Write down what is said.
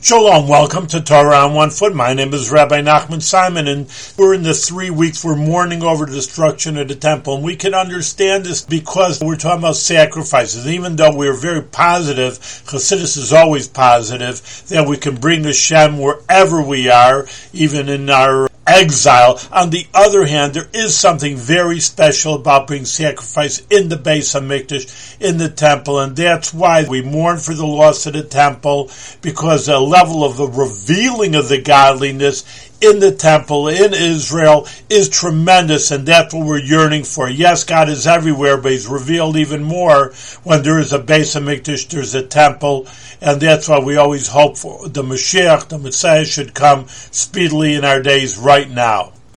Shalom, welcome to Torah on One Foot. My name is Rabbi Nachman Simon, and we're in the 3 weeks we're mourning over the destruction of the temple. And we can understand this because we're talking about sacrifices. Even though we're very positive, Chassidus is always positive, that we can bring Hashem wherever we are, even in our exile. On the other hand, there is something very special about bringing sacrifice in the Beis HaMikdash, in the temple, and that's why we mourn for the loss of the temple, because the level of the revealing of the godliness in the temple, in Israel, is tremendous, and that's what we're yearning for. Yes, God is everywhere, but He's revealed even more when there is a Beis HaMikdash, there's a temple, and that's why we always hope for the Mashiach, the Messiah, should come speedily in our days right now.